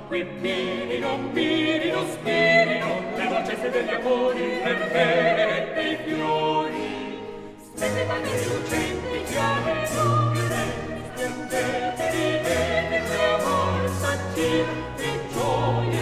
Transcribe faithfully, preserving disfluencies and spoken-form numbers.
qui mirino, mirino, spirino le dolcezze degli amori per bene dei fiori. Spende panni lucenti, chiare nuvole, splendete, ridete, che amor s'aggira, di gioia